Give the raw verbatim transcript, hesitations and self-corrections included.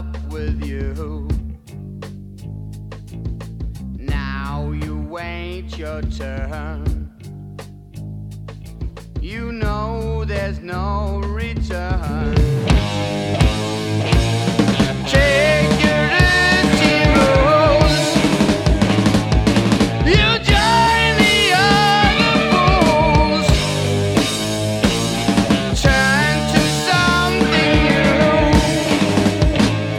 up with you. Now you wait your turn. You know there's no return.